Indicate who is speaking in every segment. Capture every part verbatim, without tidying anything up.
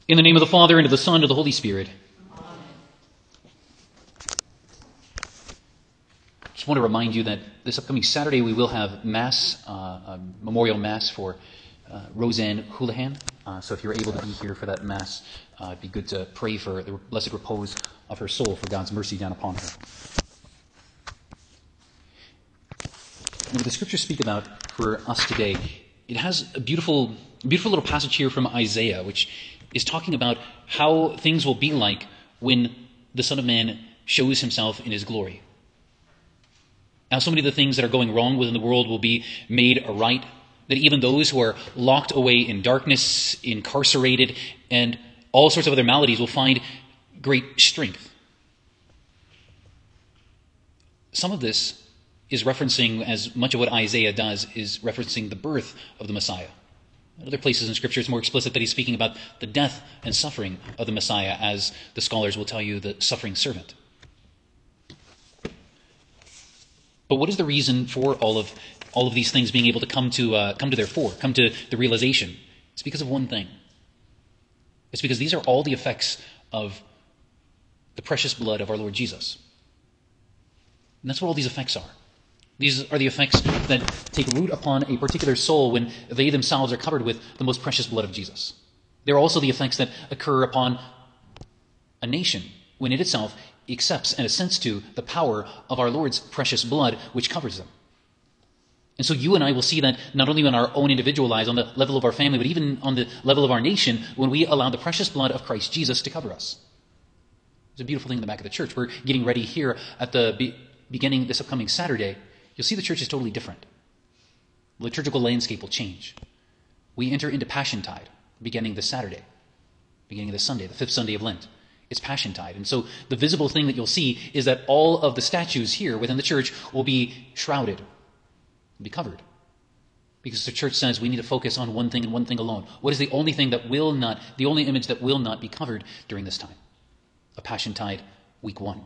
Speaker 1: In the name of the Father, and of the Son, and of the Holy Spirit. Amen. Just want to remind you that this upcoming Saturday we will have Mass, uh, a memorial Mass for uh, Roseanne Houlihan. Uh, so if you're able to be here for that Mass, uh, it'd be good to pray for the blessed repose of her soul, for God's mercy down upon her. And what the Scriptures speak about for us today, it has a beautiful, beautiful little passage here from Isaiah, which is talking about how things will be like when the Son of Man shows himself in his glory. Now, so many of the things that are going wrong within the world will be made aright, that even those who are locked away in darkness, incarcerated, and all sorts of other maladies will find great strength. Some of this is referencing, as much of what Isaiah does, is referencing the birth of the Messiah. In other places in Scripture, it's more explicit that he's speaking about the death and suffering of the Messiah, as the scholars will tell you, the suffering servant. But what is the reason for all of all of these things being able to come to uh, come to their fore, come to the realization? It's because of one thing. It's because these are all the effects of the precious blood of our Lord Jesus. And that's what all these effects are. These are the effects that take root upon a particular soul when they themselves are covered with the most precious blood of Jesus. They're also the effects that occur upon a nation when it itself accepts and assents to the power of our Lord's precious blood, which covers them. And so you and I will see that not only on our own individual lives, on the level of our family, but even on the level of our nation, when we allow the precious blood of Christ Jesus to cover us. It's a beautiful thing in the back of the church. We're getting ready here at the be- beginning this upcoming Saturday. You'll see the church is totally different. The liturgical landscape will change. We enter into Passiontide, beginning this Saturday, beginning this Sunday, the fifth Sunday of Lent. It's Passiontide. And so the visible thing that you'll see is that all of the statues here within the church will be shrouded, will be covered. Because the church says we need to focus on one thing and one thing alone. What is the only thing that will not, the only image that will not be covered during this time? A Passiontide week one.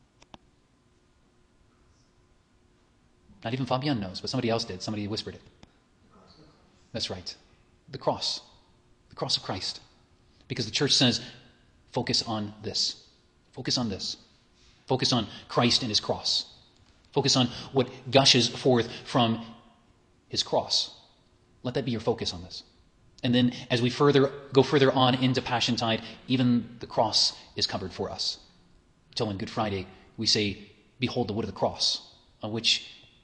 Speaker 1: Not even Fabian knows, but somebody else did. Somebody whispered it. That's right. The cross. The cross of Christ. Because the church says, focus on this. Focus on this. Focus on Christ and his cross. Focus on what gushes forth from his cross. Let that be your focus on this. And then as we further go further on into Passiontide, even the cross is covered for us. Until on Good Friday, we say, behold the wood of the cross, on which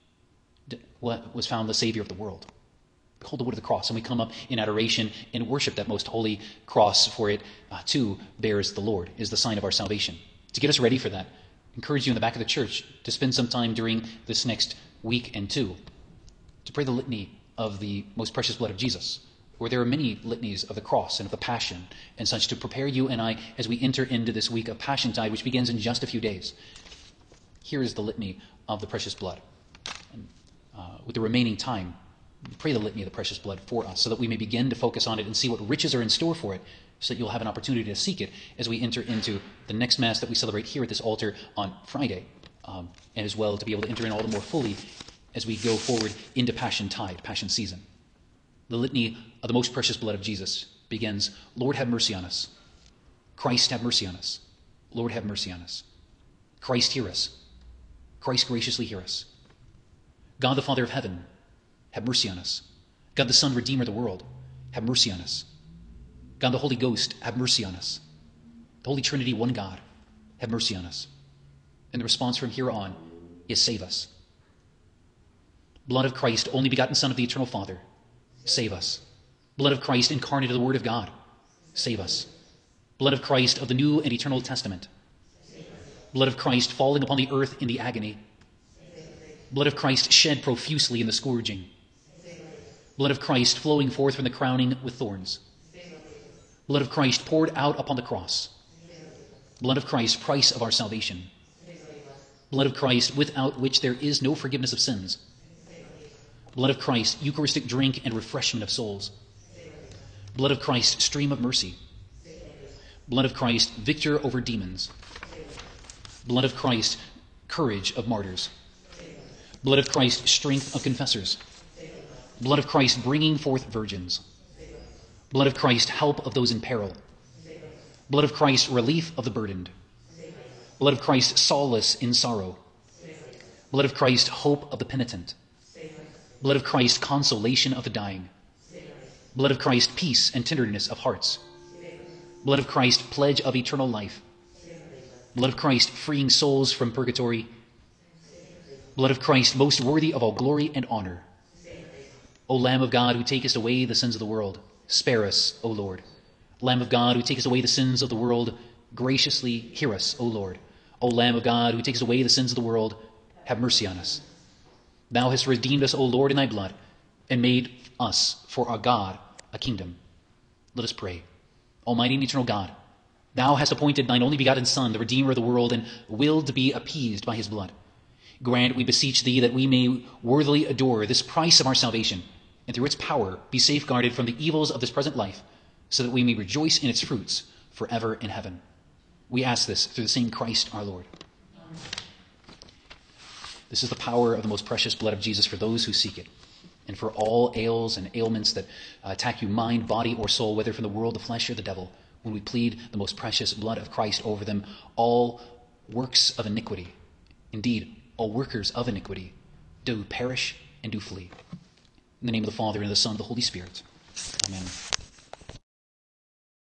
Speaker 1: what was found the Savior of the world. Behold the wood of the cross. And we come up in adoration and worship that most holy cross, for it uh, too bears the Lord, is the sign of our salvation. To get us ready for that, I encourage you in the back of the church to spend some time during this next week and two to pray the litany of the most precious blood of Jesus, where there are many litanies of the cross and of the passion and such, to prepare you and I as we enter into this week of Passiontide, which begins in just a few days. Here is the litany of the precious blood. And uh, with the remaining time, pray the litany of the precious blood for us, so that we may begin to focus on it and see what riches are in store for it, so that you'll have an opportunity to seek it as we enter into the next Mass that we celebrate here at this altar on Friday, um, and as well to be able to enter in all the more fully as we go forward into Passiontide, Passion season. The litany of the most precious blood of Jesus begins, Lord, have mercy on us. Christ, have mercy on us. Lord, have mercy on us. Christ, hear us. Christ, graciously hear us. God the Father of heaven, have mercy on us. God the Son, Redeemer of the world, have mercy on us. God the Holy Ghost, have mercy on us. The Holy Trinity, one God, have mercy on us. And the response from here on is, save us. Blood of Christ, only begotten Son of the Eternal Father, save us. Blood of Christ, incarnate of the Word of God, save us. Blood of Christ of the New and Eternal Testament, blood of Christ falling upon the earth in the agony, blood of Christ shed profusely in the scourging, blood of Christ flowing forth from the crowning with thorns, blood of Christ poured out upon the cross, blood of Christ, price of our salvation, blood of Christ without which there is no forgiveness of sins, blood of Christ, Eucharistic drink and refreshment of souls, blood of Christ, stream of mercy, blood of Christ, victor over demons, blood of Christ, courage of martyrs, blood of Christ, strength of confessors, blood of Christ, bringing forth virgins, blood of Christ, help of those in peril, Blood of Christ, relief of the burdened. Blood of Christ, solace in sorrow. Blood of Christ, hope of the penitent. Blood of Christ, consolation of the dying. Blood of Christ, peace and tenderness of hearts. Blood of Christ, pledge of eternal life. Blood of Christ, freeing souls from purgatory. Blood of Christ, most worthy of all glory and honor. O Lamb of God, who takest away the sins of the world, spare us, O Lord. Lamb of God, who takest away the sins of the world, graciously hear us, O Lord. O Lamb of God, who takest away the sins of the world, have mercy on us. Thou hast redeemed us, O Lord, in thy blood, and made us for our God a kingdom. Let us pray. Almighty and eternal God, thou hast appointed thine only begotten Son, the Redeemer of the world, and willed to be appeased by his blood. Grant, we beseech thee, that we may worthily adore this price of our salvation, and through its power be safeguarded from the evils of this present life, so that we may rejoice in its fruits forever in heaven. We ask this through the same Christ our Lord. Amen. This is the power of the most precious blood of Jesus for those who seek it, and for all ails and ailments that uh, attack you, mind, body, or soul, whether from the world, the flesh, or the devil. When we plead the most precious blood of Christ over them, all works of iniquity, indeed, all workers of iniquity, do perish and do flee. In the name of the Father, and of the Son, and of the Holy Spirit. Amen.